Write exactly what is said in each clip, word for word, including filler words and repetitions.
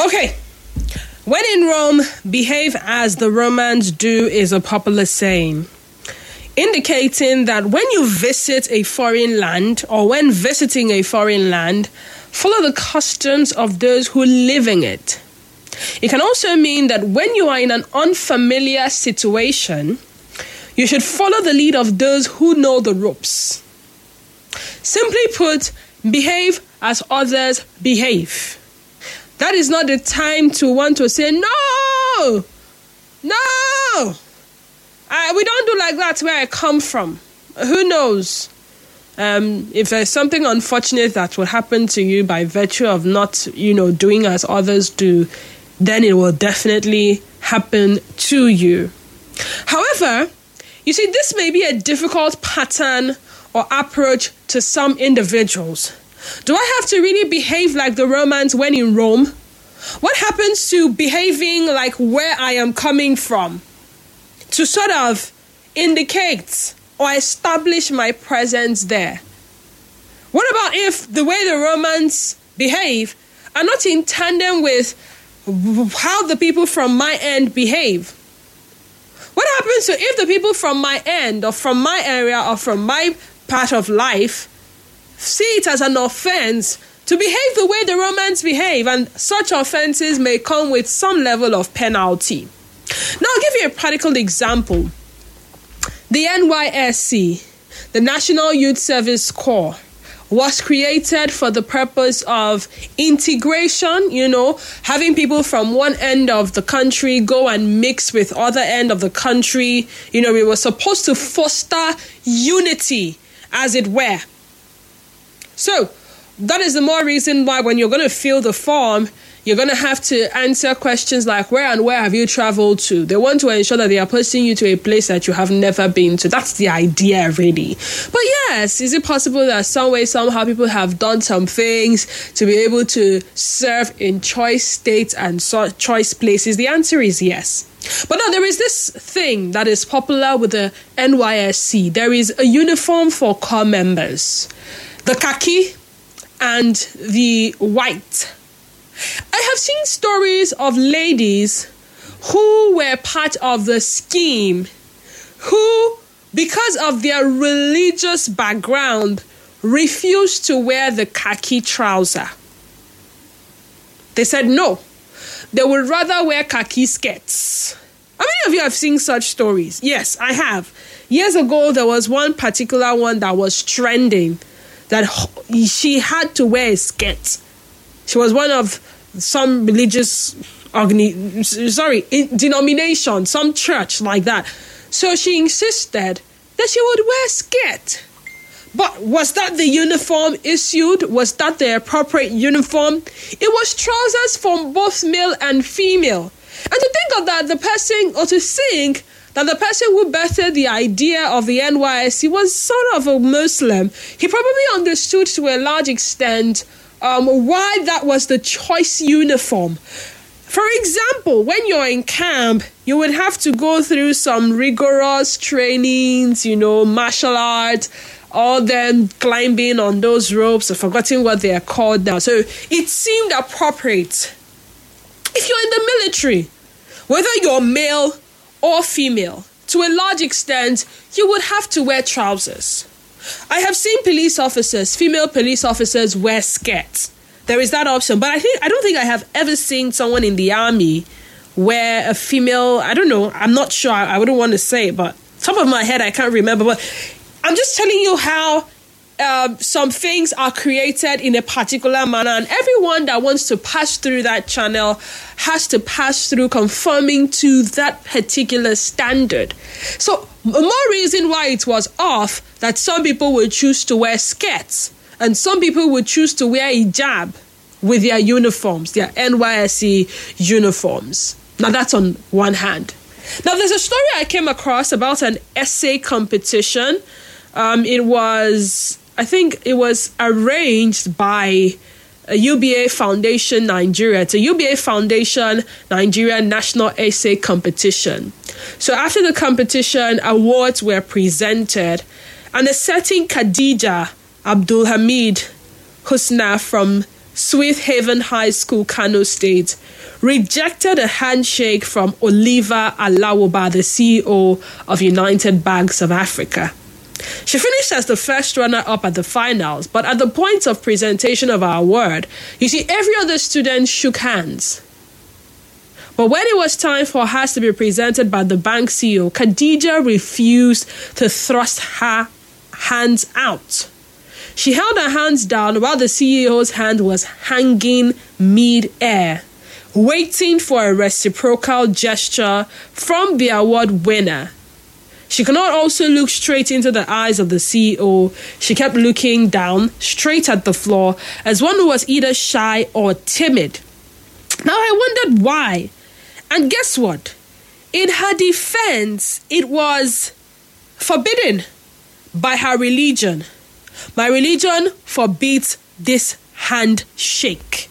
Okay. When in Rome, behave as the Romans do is a popular saying, indicating that when you visit a foreign land or when visiting a foreign land, follow the customs of those who live in it. It can also mean that when you are in an unfamiliar situation, you should follow the lead of those who know the ropes. Simply put, behave as others behave. That is not the time to want to say, no, no, I, we don't do like that where I come from. Who knows? Um, if there's something unfortunate that will happen to you by virtue of not, you know, doing as others do, then it will definitely happen to you. However, you see, this may be a difficult pattern or approach to some individuals. Do I have to really behave like the Romans when in Rome? What happens to behaving like where I am coming from? To sort of indicate or establish my presence there. What about if the way the Romans behave are not in tandem with how the people from my end behave? What happens to if the people from my end or from my area or from my part of life see it as an offense to behave the way the Romans behave, and such offenses may come with some level of penalty? Now, I'll give you a practical example. The N Y S C, the National Youth Service Corps, was created for the purpose of integration, you know, having people from one end of the country go and mix with other end of the country. You know, we were supposed to foster unity, as it were. So, that is the more reason why when you're going to fill the form, you're going to have to answer questions like, where and where have you traveled to? They want to ensure that they are posting you to a place that you have never been to. That's the idea, really. But yes, is it possible that some way, somehow, people have done some things to be able to serve in choice states and so- choice places? The answer is yes. But now there is this thing that is popular with the N Y S C. There is a uniform for corps members. The khaki and the white. I have seen stories of ladies who were part of the scheme, who, because of their religious background, refused to wear the khaki trouser. They said no. They would rather wear khaki skirts. How many of you have seen such stories? Yes, I have. Years ago, there was one particular one that was trending, that she had to wear a skirt. She was one of some religious organi- sorry, denomination, some church like that. So she insisted that she would wear a skirt. But was that the uniform issued? Was that the appropriate uniform? It was trousers for both male and female. And to think of that, the person, or to think that the person who birthed the idea of the N Y S C was sort of a Muslim, he probably understood to a large extent um, why that was the choice uniform. For example, when you're in camp, you would have to go through some rigorous trainings, you know, martial arts, all them climbing on those ropes. I've forgotten what they are called now. So it seemed appropriate. If you're in the military, whether you're male or female, to a large extent, you would have to wear trousers. I have seen police officers, female police officers, wear skirts. There is that option, but I think I don't think I have ever seen someone in the army wear a female. I don't know. I'm not sure. I wouldn't want to say it, but top of my head, I can't remember. But I'm just telling you how uh, some things are created in a particular manner, and everyone that wants to pass through that channel has to pass through conforming to that particular standard. So, more reason why it was off that some people would choose to wear skirts and some people would choose to wear hijab with their uniforms, their N Y S C uniforms. Now, that's on one hand. Now, there's a story I came across about an essay competition. Um, it was, I think it was arranged by a U B A Foundation Nigeria. It's a U B A Foundation Nigeria National Essay Competition. So after the competition, awards were presented, and a certain Khadija Abdulhamid Husna from Sweet Haven High School, Kano State, rejected a handshake from Oliver Alawoba, the C E O of United Banks of Africa. She finished as the first runner-up at the finals, but at the point of presentation of our award, you see, every other student shook hands. But when it was time for hers to be presented by the bank C E O, Khadija refused to thrust her hands out. She held her hands down while the C E O's hand was hanging mid-air, waiting for a reciprocal gesture from the award winner. She could not also look straight into the eyes of the C E O. She kept looking down, straight at the floor, as one who was either shy or timid. Now I wondered why. And guess what? In her defense, it was forbidden by her religion. My religion forbids this handshake.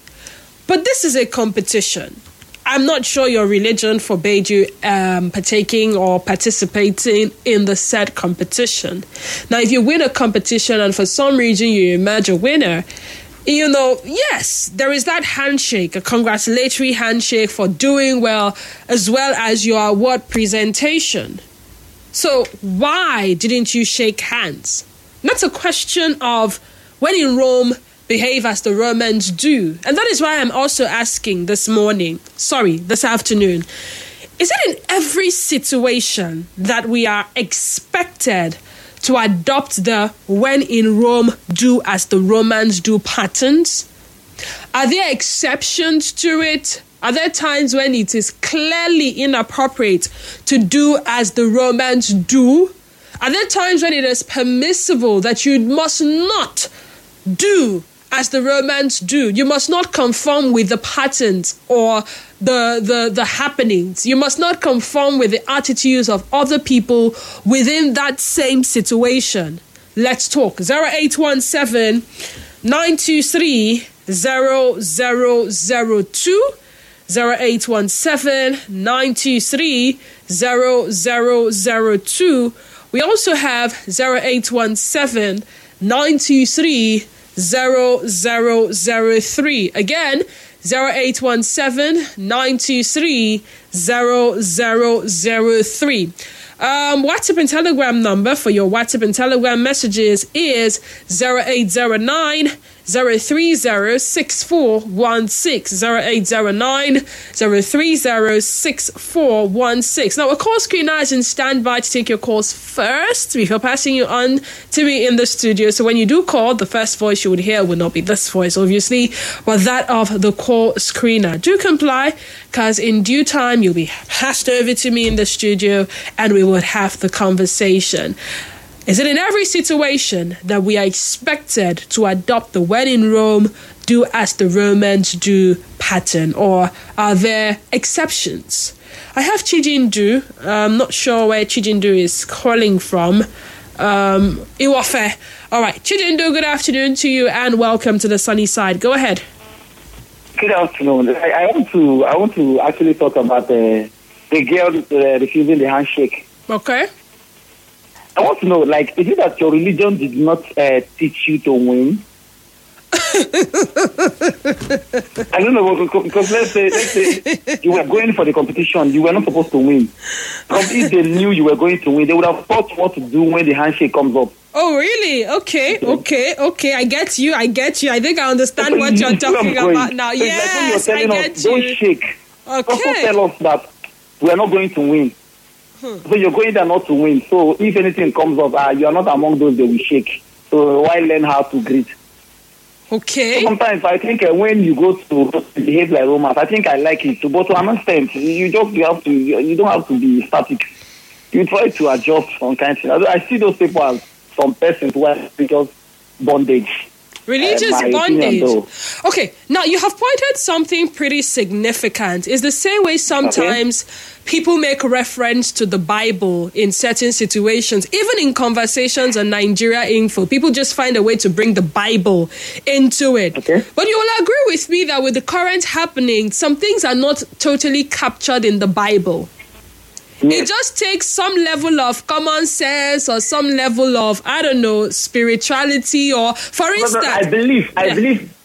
But this is a competition. I'm not sure your religion forbade you um, partaking or participating in the said competition. Now, if you win a competition and for some reason you emerge a winner, you know, yes, there is that handshake, a congratulatory handshake for doing well, as well as your award presentation. So why didn't you shake hands? That's a question of when in Rome, behave as the Romans do. And that is why I'm also asking this morning, sorry, this afternoon, is it in every situation that we are expected to adopt the when in Rome, do as the Romans do patterns? Are there exceptions to it? Are there times when it is clearly inappropriate to do as the Romans do? Are there times when it is permissible that you must not do as the Romans do? You must not conform with the patterns or the, the, the happenings. You must not conform with the attitudes of other people within that same situation. Let's talk. zero eight one seven, nine two three, zero zero zero two. zero eight one seven, nine two three, zero zero zero two. We also have zero eight one seven, nine two three, zero zero zero three. Again, zero eight one seven, nine two three, zero zero zero three. Um, WhatsApp and Telegram number for your WhatsApp and Telegram messages is zero eight zero nine, zero three zero, six four one six. zero eight zero nine, zero three zero, six four one six. Now, a call screener is in standby to take your calls first before passing you on to me in the studio. So when you do call, the first voice you would hear will not be this voice, obviously, but that of the call screener. Do comply, because in due time, you'll be passed over to me in the studio and we would have the conversation. Is it in every situation that we are expected to adopt the when in Rome, do as the Romans do pattern, or are there exceptions? I have Chijindu. I'm not sure where Chijindu is calling from. Um, Iwafe. All right, Chijindu, good afternoon to you and welcome to the sunny side. Go ahead. Good afternoon. I, I want to I want to actually talk about the the girl uh, refusing the handshake. Okay. I want to know, like, is it that your religion did not uh, teach you to win? I don't know, because let's say, let's say you were going for the competition, you were not supposed to win. Because if they knew you were going to win, they would have thought what to do when the handshake comes up. Oh, really? Okay, okay, okay. I get you, I get you. I think I understand what you're talking about now. So yes, like when you're I telling get us, you. Don't shake. Okay. Also tell us that we are not going to win. Hmm. So you're going there not to win. So if anything comes up, uh, you are not among those that will shake. So why learn how to greet? Okay. So sometimes I think uh, when you go to behave like Romans, I think I like it too. But to an extent, you just you have to you don't have to be static. You try to adjust some kind of thing. I, I see those people as some persons who are just bondage. Religious uh, bondage. Opinion, okay, now you have pointed something pretty significant. It's the same way sometimes okay. people make reference to the Bible in certain situations. Even in conversations on Nigeria Info, people just find a way to bring the Bible into it. Okay. But you will agree with me that with the current happening, some things are not totally captured in the Bible. Yes. It just takes some level of common sense or some level of, I don't know, spirituality or, for instance... I believe, I yeah. believe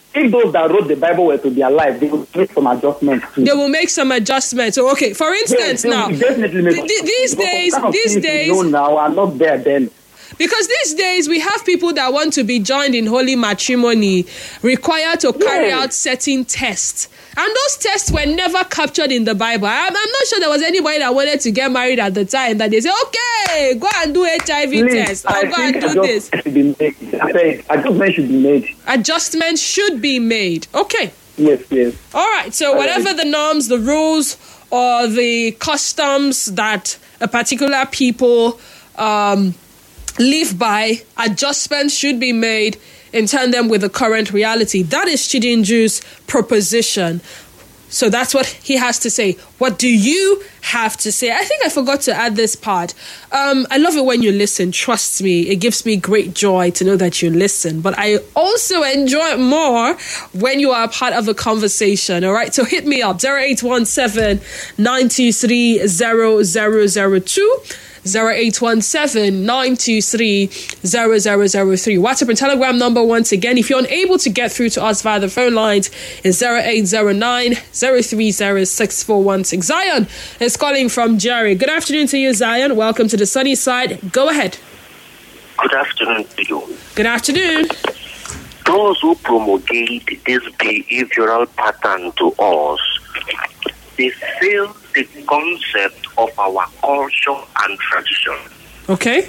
if those that wrote the Bible were to be alive, they would make some adjustments too. They will make some adjustments. So, okay, for instance, yes, now, definitely make th- th- these days, kind of these days, you know now are not there then. Because these days we have people that want to be joined in holy matrimony required to carry yes. out certain tests. And those tests were never captured in the Bible. I'm, I'm not sure there was anybody that wanted to get married at the time that they say, okay, go and do H I V Please, test or I go and do this. Should be made. I said, adjustment should be made. Adjustments should be made. Okay. Yes, yes. All right. So whatever the norms, the rules, or the customs that a particular people um, live by, adjustments should be made in tandem with the current reality. That is Chidinju's proposition. So that's what he has to say. What do you have to say? I think I forgot to add this part. Um, I love it when you listen. Trust me. It gives me great joy to know that you listen. But I also enjoy it more when you are a part of the conversation. All right. So hit me up. zero eight one seven, nine two three, zero zero zero two. zero eight one seven, nine two three, zero zero zero three. WhatsApp and Telegram number once again. If you're unable to get through to us via the phone lines, is zero eight zero nine, zero three zero, six four one six. Zion is calling from Jerry. Good afternoon to you, Zion. Welcome to the sunny side. Go ahead. Good afternoon to you. Good afternoon. Those who promulgate this behavioral pattern to us, they fail the concept of our culture and tradition. Okay.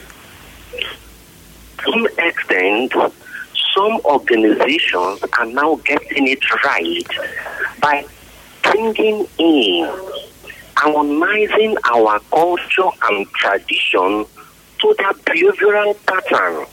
To some extent, some organizations are now getting it right by bringing in, harmonizing our culture and tradition to their behavioral pattern.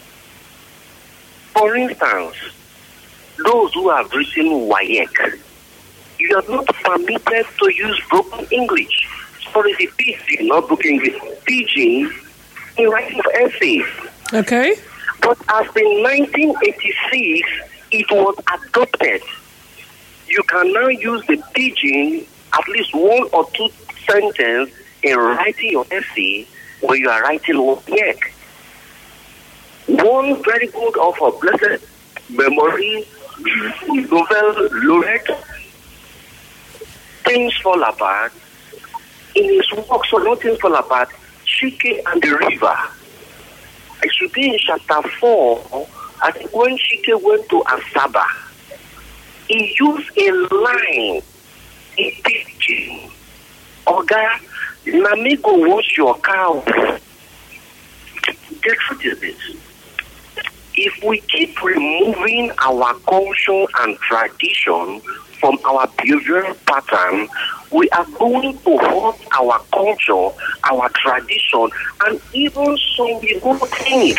For instance, those who have written W A E C, you are not permitted to use broken English. Sorry, the Pidgin, not broken English. Pidgin in writing of essays. Okay. But as in nineteen eighty-six, it was adopted. You can now use the Pidgin at least one or two sentences in writing your essay when you are writing W A E C. One very good of a blessed memory, Nobel laureate, Things Fall Apart. In his work, So Not Things Fall Apart, Chike and the River. It should be in chapter four. I think when Chike went to Asaba, he used a line in Pidgin. Oga, Namigo was your cow. The truth is this. If we keep removing our culture and tradition from our behavioral pattern, we are going to hurt our culture, our tradition, and even some people think.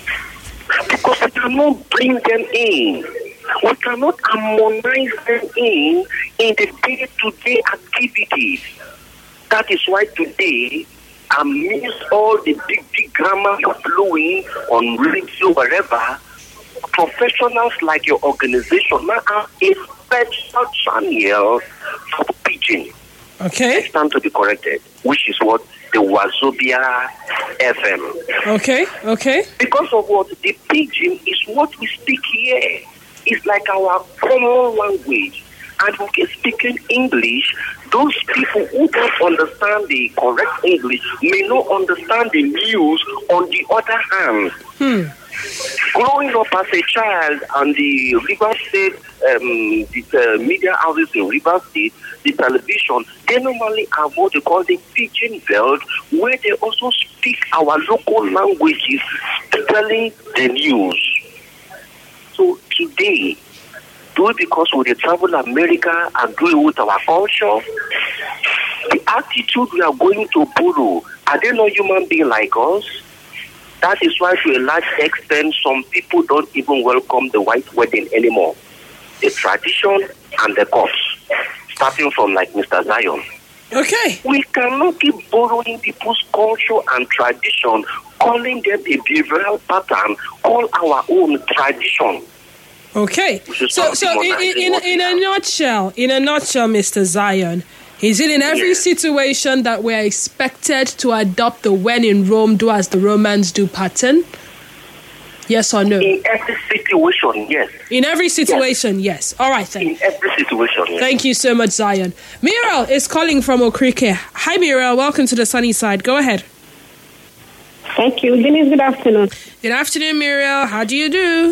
Because we cannot bring them in. We cannot harmonize them in in the day-to-day activities. That is why today, amidst all the big, big grammar you're blowing on radio, wherever, professionals like your organization now have a special channel for Pidgin. Okay. It's time to be corrected, which is what the Wazobia F M. Okay. Okay. Because of what the Pidgin is what we speak here. It's like our common language. And we are speaking English. Those people who don't understand the correct English may not understand the news on the other hand. Hmm. Growing up as a child on the River State, um, the uh, media houses in River State, the television, they normally have what they call the Pidgin belt, where they also speak our local languages, telling the news. So today, do it because we travel America and do it with our culture. The attitude we are going to borrow, are they not human beings like us? That is why to a large extent, some people don't even welcome the white wedding anymore. The tradition and the cups, starting from like Mister Zion. Okay. We cannot keep borrowing people's culture and tradition, calling them a behavioral pattern, call our own tradition. Okay. So, so in, in, in, in a nutshell, in a nutshell, Mister Zion, is it in every yes. situation that we're expected to adopt the when in Rome, do as the Romans do pattern? Yes or no? In every situation, yes. In every situation, yes. yes. All right, then. In every situation, yes. Thank you so much, Zion. Muriel is calling from Okrike. Hi, Muriel. Welcome to the sunny side. Go ahead. Thank you. Denise, good afternoon. Good afternoon, Muriel. How do you do?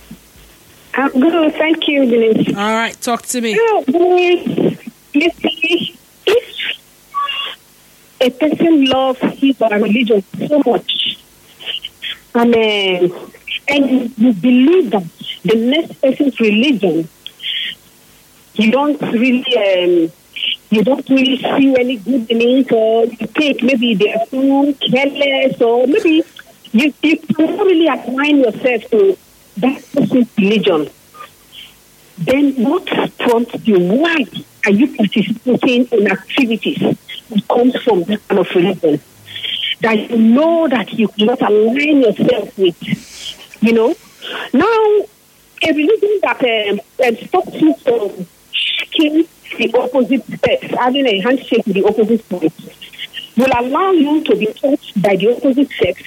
I'm good. Thank you, Denise. All right. Talk to me. Oh, Denise, you see, if a person loves his or her religion so much, and, uh, and you believe that the next person's religion, you don't really... Um, You don't really see any good in it, or you think maybe they're too careless, or maybe you, you don't really align yourself to that person's religion. Then what prompts you? Why are you participating in activities that comes from that kind of religion that you know that you cannot align yourself with? You know, now a religion that um, um, stops you from shaking the opposite sex, having a handshake with the opposite sex, will allow you to be touched by the opposite sex.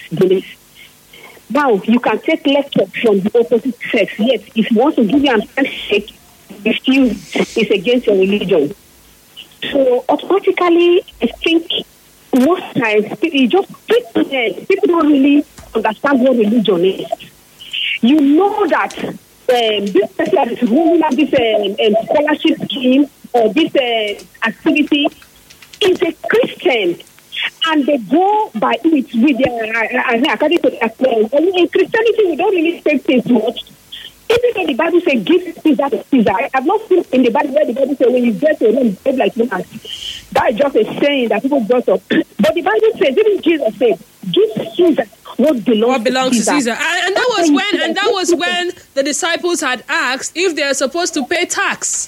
Now, you can take lecture from the opposite sex. Yes, if you want to give you a handshake, if you is against your religion. So, automatically, I think most times, you just people, people don't really understand what religion is. You know that um, this person is ruling out this um, um, scholarship scheme, or this uh, activity is a Christian, and they go by it with their uh, according to their plan. In Christianity, we don't really take things much. Even though the Bible says, "Give Caesar to Caesar," I have not seen in the Bible where the Bible says, "When you get to Rome, behave like humans." That is just a saying that people brought up. But the Bible says, even Jesus said, "Give Caesar what belongs, what belongs to Caesar." To Caesar. And, and that was and when, and that was when the disciples had asked if they are supposed to pay tax.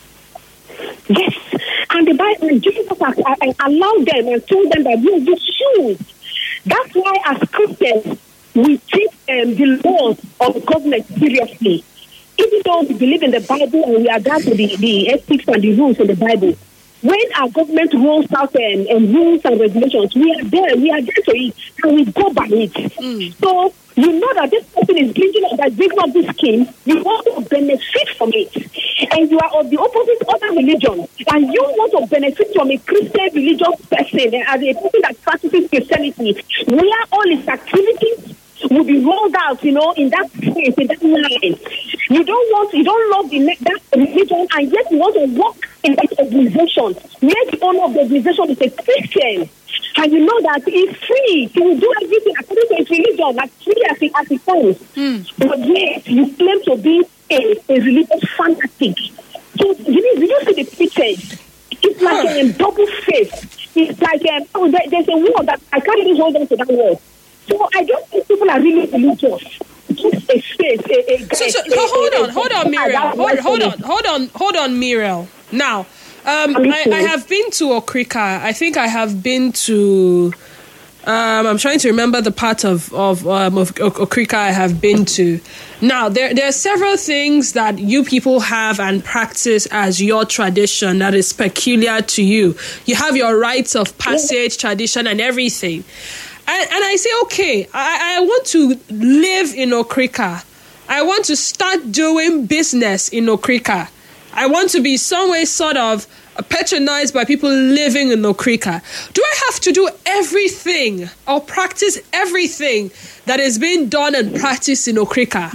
Yes, and the Bible, and Jesus allowed them and told them that you, you should. That's why, as Christians, we take um, the laws of the covenant seriously. Even though we believe in the Bible and we adhere to the, the ethics and the rules in the Bible, when our government rolls out um, um, rules and regulations, we are there, we are there to it, and we go by it. Mm. So, you know that this person is bringing up, that bringing up this scheme, you want to benefit from it. And you are of the opposite other religion, and you want to benefit from a Christian religious person, as a person that practices Christianity, where all its activities will be rolled out, you know, in that space, in that line. You don't want, you don't love the, that religion, and yet you want to work in that organization, where the owner of the organization is a Christian. And you know that it's free. He will do everything according to his religion, as free as it, as it comes. Mm. But yet, you claim to be a, a religious fanatic. So, you know, you see the pictures. It's like huh. a double face. It's like, um, oh, there, there's a word that I can't even hold on to that word. So, I don't think people are really religious. Just a face, a, a, so, so, a, hold a, on, hold on, Muriel. Hold, hold on, hold on, hold on, Muriel. Now, Um, I, I have been to Okrika. I think I have been to. Um, I'm trying to remember the part of of, um, of Okrika I have been to. Now, there there are several things that you people have and practice as your tradition that is peculiar to you. You have your rites of passage, tradition, and everything. And, and I say, okay, I, I want to live in Okrika. I want to start doing business in Okrika. I want to be some way sort of patronized by people living in Okrika. Do I have to do everything or practice everything that is being done and practiced in Okrika?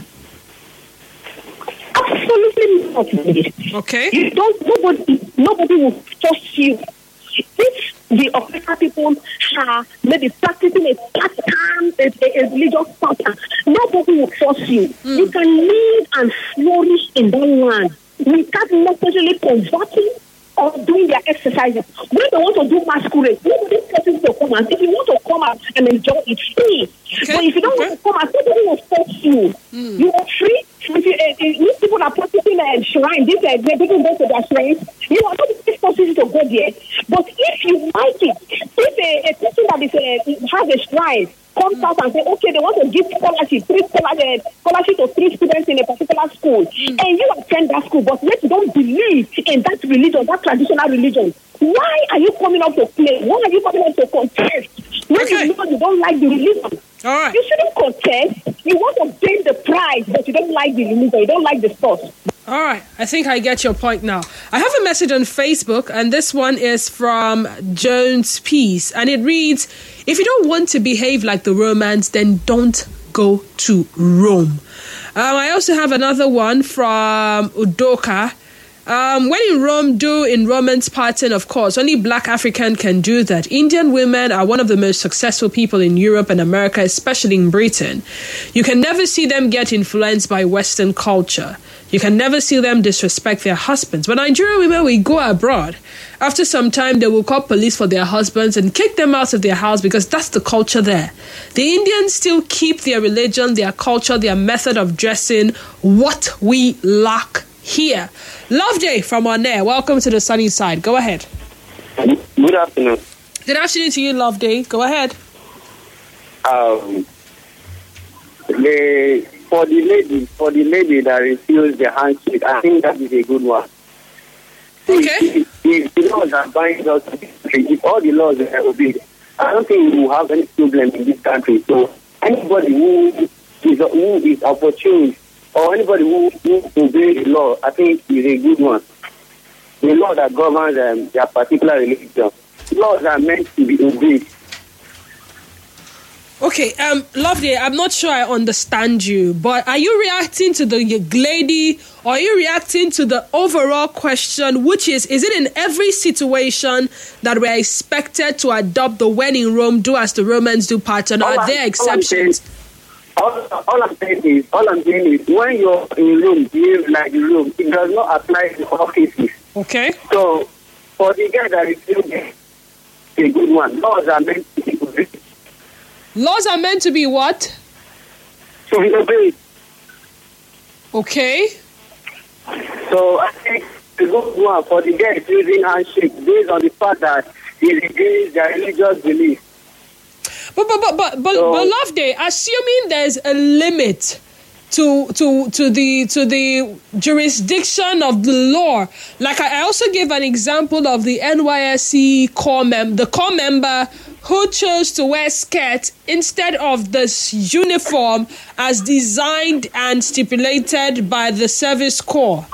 Absolutely not. Okay. You don't. Nobody. Nobody will force you. If the Okrika people are maybe practicing a pattern, a, a, a religious pattern, nobody will force you. Mm. You can live and flourish in that land without necessarily converting or doing their exercises. When they want to do masquerade, nobody forces to come out. If you want to come out and enjoy it, free. Okay. But if you don't okay. want to come out, nobody will force you. Mm. You are free. If you, uh, these people are practicing a uh, shrine, these uh, they people go to their shrines. You are not forces you to go there. But if you like it, if a, a person that is uh, has a shrine comes out and say, okay, they want to give scholarship, three scholarship, scholarship to three students in a particular school, mm. and you attend that school, but yet you don't believe in that religion, that traditional religion. Why are you coming up to play? Why are you coming up to contest when okay. you know you don't like the religion? All right. You shouldn't contest. You want to obtain the prize, but you don't like the religion. You don't like the sport. All right. I think I get your point now. I have a message on Facebook, and this one is from Jones Peace, and it reads, if you don't want to behave like the Romans, then don't go to Rome. Um, I also have another one from Udoka. Um, when in Rome, do in Romans pattern, of course. Only black African can do that. Indian women are one of the most successful people in Europe and America, especially in Britain. You can never see them get influenced by Western culture. You can never see them disrespect their husbands. But Nigerian women will go abroad. After some time, they will call police for their husbands and kick them out of their house because that's the culture there. The Indians still keep their religion, their culture, their method of dressing, what we lack here. Love Day from on air. Welcome to the sunny side. Go ahead. Good afternoon. Good afternoon to you, Love Day. Go ahead. Um, the for the lady for the lady that refused the handshake, I think that is a good one. Okay. If, if the laws are binding us to this country, if all the laws are obeyed, I don't think we will have any problem in this country. So anybody who is who is opportune or anybody who, who obeys the law, I think is a good one. The law that governs um, their particular religion. Laws are meant to be obeyed. Okay, um, Lovely, I'm not sure I understand you, but are you reacting to the lady or are you reacting to the overall question, which is, is it in every situation that we're expected to adopt the when in Rome, do as the Romans do pattern, or are there exceptions? All, all I'm saying is, all I'm saying is, when you're in Rome, behave like the Rome, it does not apply to all cases. Okay. So, for the guy that is still there, a good one. Laws are meant to be obeyed. Laws are meant to be what? To be obeyed. Okay. So, I think the good one for the guy using handshake based on the fact that he's against their religious belief. But but but but but, so, but Love Day, assuming there's a limit to to to the to the jurisdiction of the law, like I also gave an example of the N Y S C core mem the core member who chose to wear skirt instead of this uniform as designed and stipulated by the service corps.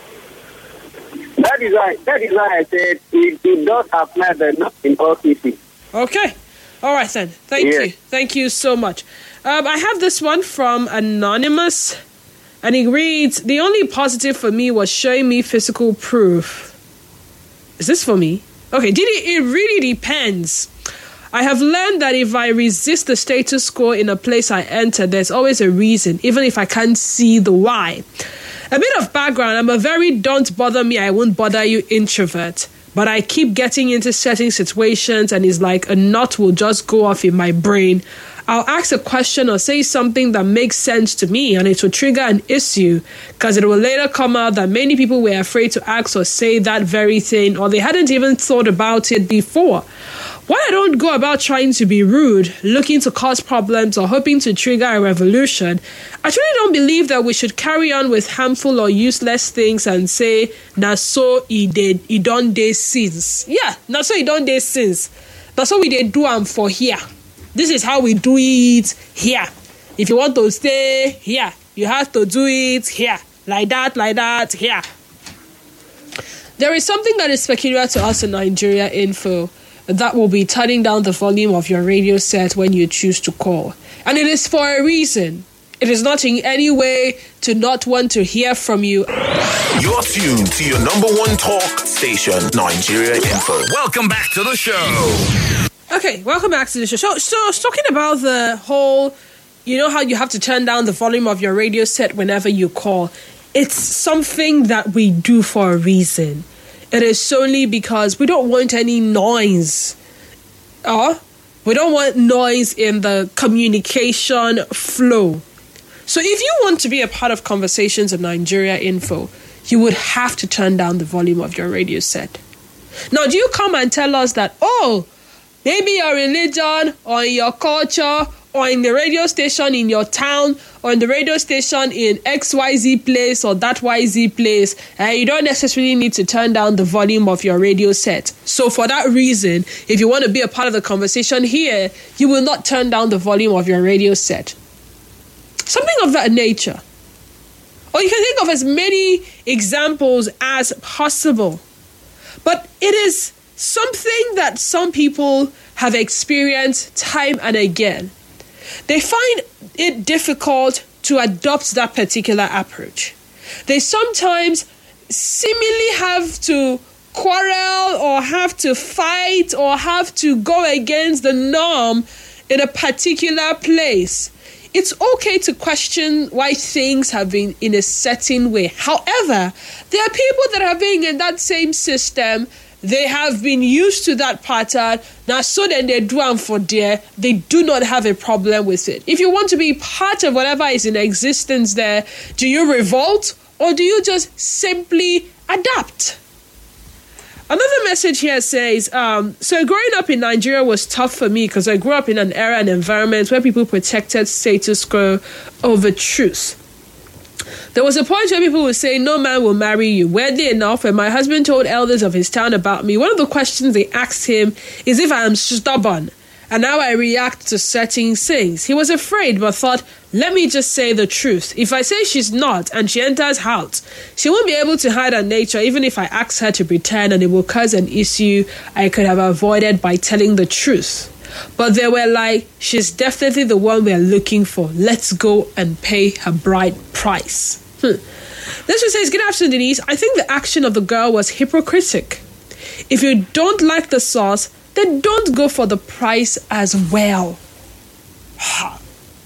That is why that is why I said it, it does apply, but not in all cases. Okay. All right, then. Thank yeah. you. Thank you so much. Um, I have this one from Anonymous, and it reads, the only positive for me was showing me physical proof. Is this for me? Okay, did it, it really depends. I have learned that if I resist the status quo in a place I enter, there's always a reason, even if I can't see the why. A bit of background, I'm a very don't bother me, I won't bother you introvert. But I keep getting into certain situations and it's like a knot will just go off in my brain. I'll ask a question or say something that makes sense to me and it will trigger an issue because it will later come out that many people were afraid to ask or say that very thing or they hadn't even thought about it before. Why I don't go about trying to be rude, looking to cause problems or hoping to trigger a revolution, I truly don't believe that we should carry on with harmful or useless things and say, na so he did, he done this since. Yeah, na so he done this since. That's what we did do am for here. This is how we do it here. If you want to stay here, you have to do it here. Like that, like that, here. There is something that is peculiar to us in Nigeria Info. That will be turning down the volume of your radio set when you choose to call. And it is for a reason. It is not in any way to not want to hear from you. You're tuned to your number one talk station, Nigeria Info. Welcome back to the show. Okay, welcome back to the show. So, so I was talking about the whole, you know how you have to turn down the volume of your radio set whenever you call. It's something that we do for a reason. It is solely because we don't want any noise. Uh, we don't want noise in the communication flow. So if you want to be a part of Conversations of Nigeria Info, you would have to turn down the volume of your radio set. Now, do you come and tell us that, oh, maybe your religion or your culture or in the radio station in your town, or in the radio station in X Y Z place or that Y Z place, and uh, you don't necessarily need to turn down the volume of your radio set. So for that reason, if you want to be a part of the conversation here, you will not turn down the volume of your radio set. Something of that nature. Or you can think of as many examples as possible. But it is something that some people have experienced time and again. They find it difficult to adopt that particular approach. They sometimes seemingly have to quarrel or have to fight or have to go against the norm in a particular place. It's okay to question why things have been in a certain way. However, there are people that have been in that same system. They have been used to that pattern. Now, so then they do and for there, they do not have a problem with it. If you want to be part of whatever is in existence there, do you revolt or do you just simply adapt? Another message here says, um, so growing up in Nigeria was tough for me because I grew up in an era and environment where people protected status quo over truth. There was a point where people would say, no man will marry you. Weirdly enough, when my husband told elders of his town about me, one of the questions they asked him is if I am stubborn and how I react to certain things. He was afraid, but thought, let me just say the truth. If I say she's not and she enters house, she won't be able to hide her nature, even if I ask her to pretend, and it will cause an issue I could have avoided by telling the truth. But they were like, she's definitely the one we're looking for. Let's go and pay her bride price. Hmm. This one says, good afternoon, Denise. I think the action of the girl was hypocritic. If you don't like the sauce, then don't go for the price as well. I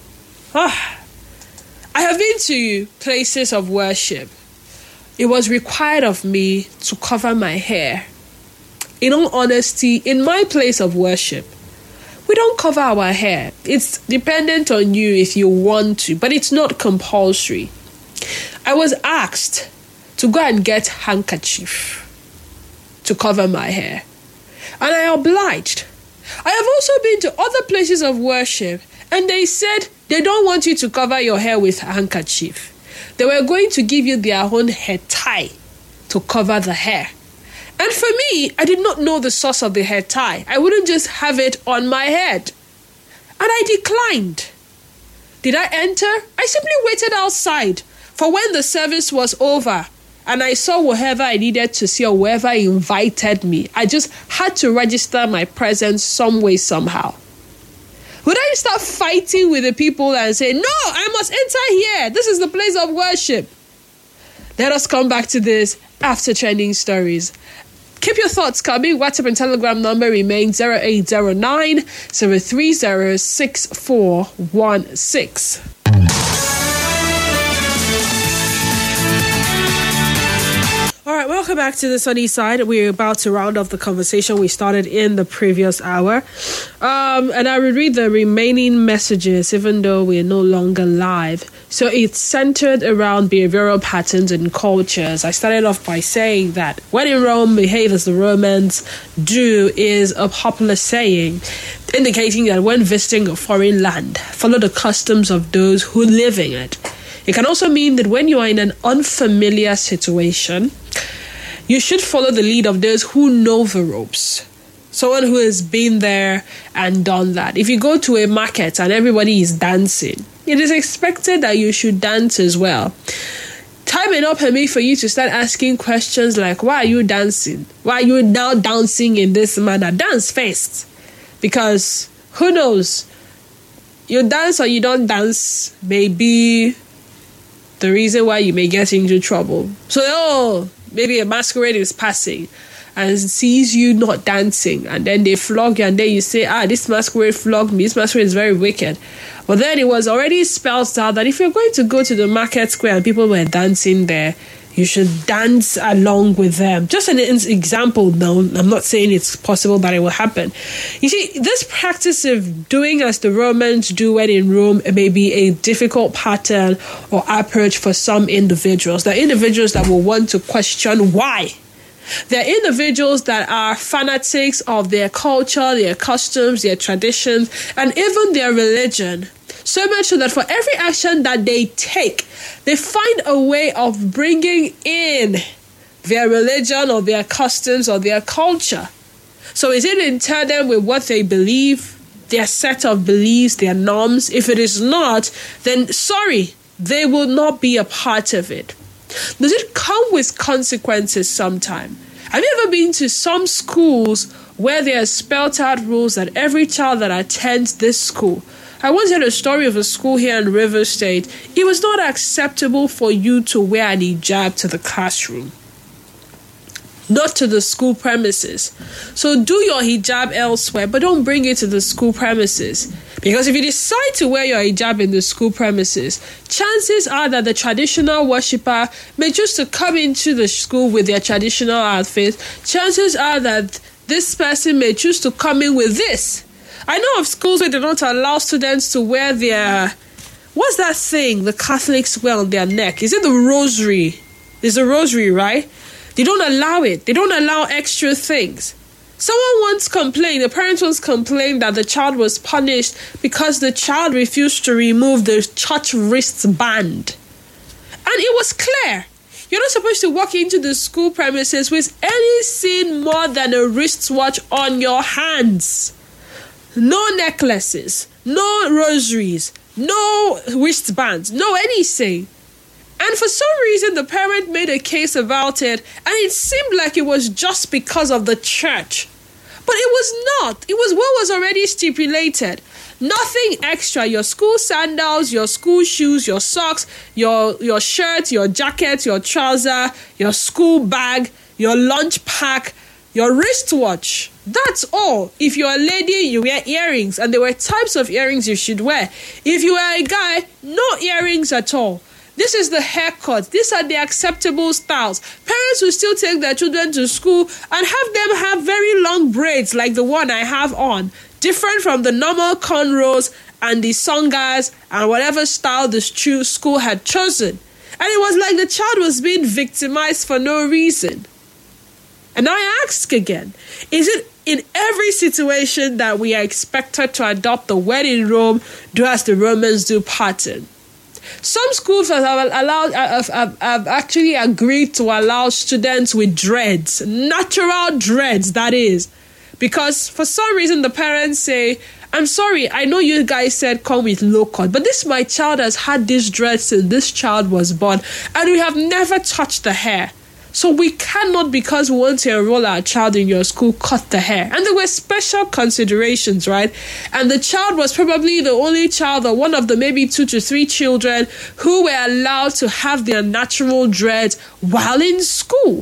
have been to places of worship. It was required of me to cover my hair. In all honesty, in my place of worship, we don't cover our hair. It's dependent on you if you want to, but it's not compulsory. I was asked to go and get handkerchief to cover my hair, and I obliged. I have also been to other places of worship, and they said they don't want you to cover your hair with a handkerchief. They were going to give you their own hair tie to cover the hair. And for me, I did not know the source of the hair tie. I wouldn't just have it on my head. And I declined. Did I enter? I simply waited outside for when the service was over. And I saw whoever I needed to see or whoever invited me. I just had to register my presence some way, somehow. Would I start fighting with the people and say, no, I must enter here. This is the place of worship. Let us come back to this after trending stories. Keep your thoughts coming. WhatsApp and Telegram number remains zero eight zero nine, zero three zero, six four one six. All right, welcome back to the sunny side. We're about to round off the conversation we started in the previous hour. Um, and I will read the remaining messages, even though we're no longer live. So it's centered around behavioral patterns and cultures. I started off by saying that when in Rome, behave as the Romans do is a popular saying, indicating that when visiting a foreign land, follow the customs of those who live in it. It can also mean that when you are in an unfamiliar situation, you should follow the lead of those who know the ropes. Someone who has been there and done that. If you go to a market and everybody is dancing, it is expected that you should dance as well. Time may not permit for you to start asking questions like, why are you dancing? Why are you now dancing in this manner? Dance first. Because who knows? You dance or you don't dance may be the reason why you may get into trouble. So, oh, maybe a masquerade is passing and sees you not dancing, and then they flog you, and then you say, ah, this masquerade flogged me, this masquerade is very wicked. But then it was already spelled out that if you're going to go to the market square and people were dancing there, you should dance along with them. Just an example, though. I'm not saying it's possible that it will happen. You see, this practice of doing as the Romans do when in Rome may be a difficult pattern or approach for some individuals. There are individuals that will want to question why. There are individuals that are fanatics of their culture, their customs, their traditions, and even their religion. So much so that for every action that they take, they find a way of bringing in their religion or their customs or their culture. So is it in tandem with what they believe, their set of beliefs, their norms? If it is not, then sorry, they will not be a part of it. Does it come with consequences sometime? Have you ever been to some schools where there are spelled out rules that every child that attends this school? I once heard a story of a school here in River State. It was not acceptable for you to wear an hijab to the classroom, not to the school premises. So do your hijab elsewhere, but don't bring it to the school premises. Because if you decide to wear your hijab in the school premises, chances are that the traditional worshipper may choose to come into the school with their traditional outfit. Chances are that this person may choose to come in with this. I know of schools where they don't allow students to wear their, what's that thing the Catholics wear on their neck? Is it the rosary? There's a rosary, right? They don't allow it. They don't allow extra things. Someone once complained, the parents once complained that the child was punished because the child refused to remove the church wristband. And it was clear. You're not supposed to walk into the school premises with anything more than a wristwatch on your hands. No necklaces, no rosaries, no wristbands, no anything. And for some reason, the parent made a case about it, and it seemed like it was just because of the church. But it was not. It was what was already stipulated. Nothing extra. Your school sandals, your school shoes, your socks, your, your shirt, your jacket, your trouser, your school bag, your lunch pack, your wristwatch. That's all. If you're a lady, you wear earrings, and there were types of earrings you should wear. If you are a guy, no earrings at all. This is the haircut. These are the acceptable styles. Parents will still take their children to school and have them have very long braids like the one I have on, different from the normal cornrows and the songas and whatever style the school had chosen. And it was like the child was being victimized for no reason. And I ask again, is it in every situation that we are expected to adopt the when in Rome, do as the Romans do pattern? Some schools have allowed have, have, have actually agreed to allow students with dreads, natural dreads, that is, because for some reason the parents say, I'm sorry, I know you guys said come with low cut, but this my child has had this dread since this child was born, and we have never touched the hair. So we cannot, because we want to enroll our child in your school, cut the hair. And there were special considerations, right? And the child was probably the only child or one of the maybe two to three children who were allowed to have their natural dreads while in school.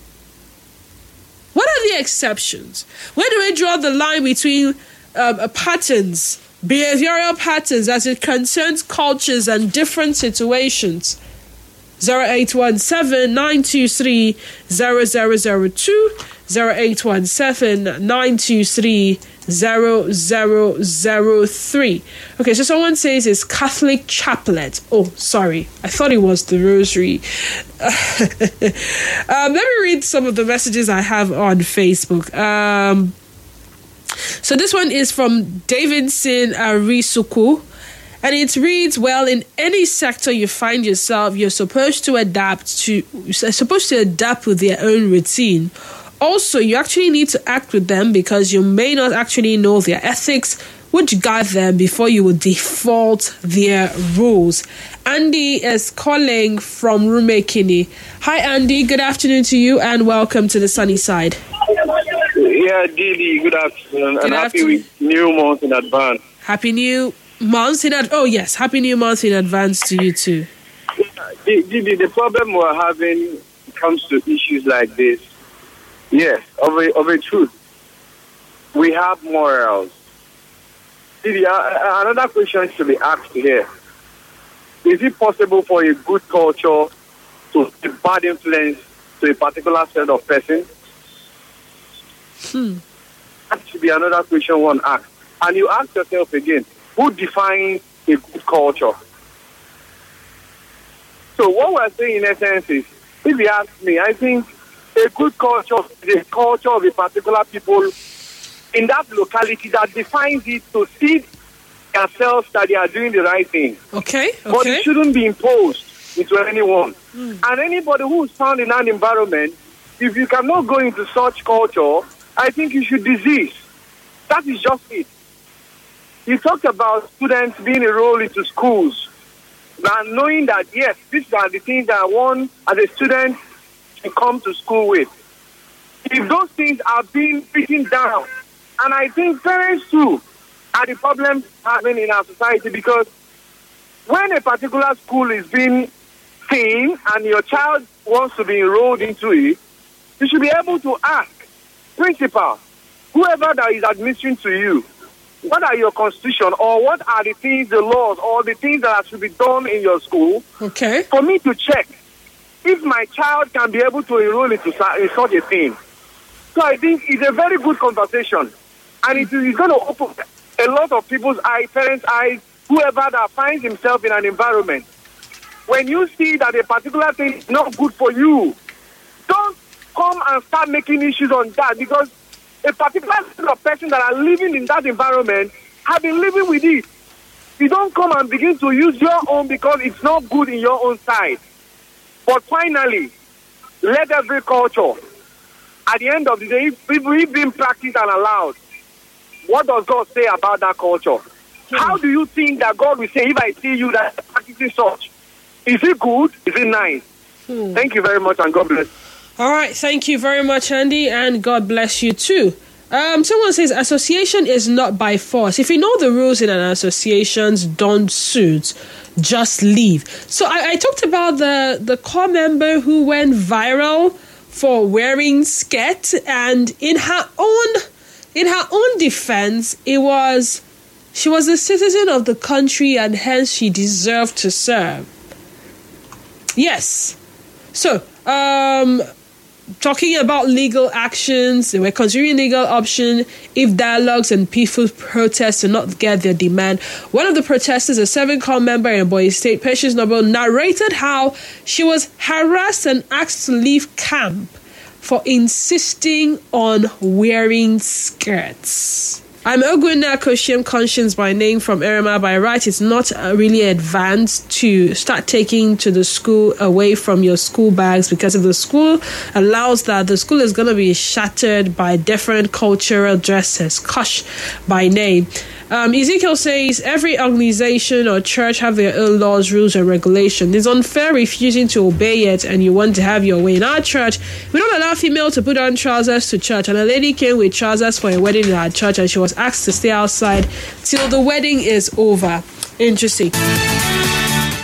What are the exceptions? Where do we draw the line between um, patterns, behavioral patterns as it concerns cultures and different situations? zero eight one seven, nine two three, zero zero zero two, zero eight one seven, nine two three, zero zero zero three. Okay, so someone says it's Catholic chaplet. Oh, sorry. I thought it was the rosary. um, let me read some of the messages I have on Facebook. Um, so this one is from Davidson Arisuku. And it reads, well, in any sector you find yourself, you're supposed to adapt to, you're supposed to adapt with their own routine. Also, you actually need to act with them because you may not actually know their ethics, which guide them before you will default their rules. Andy is calling from Rumekini. Hi, Andy. Good afternoon to you and welcome to the sunny side. Yeah, Didi, good afternoon. Good and afternoon. Happy new month in advance. Happy new month in advance. Oh, yes. Happy new month in advance to you too. Didi, the problem we're having comes to issues like this. Yes, of a, of a truth. We have morals. Didi, uh, another question should be asked here. Is it possible for a good culture to be bad influence to a particular set of persons? Hmm. That should be another question one asks. And you ask yourself again, who defines a good culture? So what we're saying in essence is, if you ask me, I think a good culture is a culture of a particular people in that locality that defines it to see themselves that they are doing the right thing. Okay, okay. But it shouldn't be imposed into anyone. Mm. And anybody who is found in an environment, if you cannot go into such culture, I think you should desist. That is just it. You talked about students being enrolled into schools and knowing that, yes, these are the things that one, as a student, can come to school with. If those things are being written down, and I think parents too are the problem having in our society, because when a particular school is being seen and your child wants to be enrolled into it, you should be able to ask principal, whoever that is administering to you, what are your constitution, or what are the things, the laws, or the things that should be done in your school? Okay. For me to check if my child can be able to enroll into in such a thing. So I think it's a very good conversation, and it is going to open a lot of people's eyes, parents' eyes, whoever that finds himself in an environment. When you see that a particular thing is not good for you, don't come and start making issues on that, because a particular set of persons that are living in that environment have been living with it. You don't come and begin to use your own because it's not good in your own side. But finally, let every culture, at the end of the day, if we've been practiced and allowed, what does God say about that culture? Hmm. How do you think that God will say, if I see you that practicing such, is it good? Is it nice? Hmm. Thank you very much, and God bless. All right, thank you very much, Andy, and God bless you too. Um, someone says association is not by force. If you know the rules in an association, don't suit, just leave. So I, I talked about the, the core member who went viral for wearing skirt, and in her own in her own defense, it was she was a citizen of the country and hence she deserved to serve. Yes. So, um... talking about legal actions, they were considering legal option if dialogues and peaceful protests do not get their demand. One of the protesters, a seven-core member in Boy State, Patience Noble, narrated how she was harassed and asked to leave camp for insisting on wearing skirts. I'm Ogwina Koshem Conscience by name from Erema. By right, it's not really advanced to start taking to the school away from your school bags, because if the school allows that, the school is going to be shattered by different cultural dresses. Kosh by name. Um, Ezekiel says every organization or church have their own laws, rules, and regulations. It's unfair refusing to obey it and you want to have your way. In our church, we don't allow female to put on trousers to church. And a lady came with trousers for a wedding in our church and she was asked to stay outside till the wedding is over. Interesting.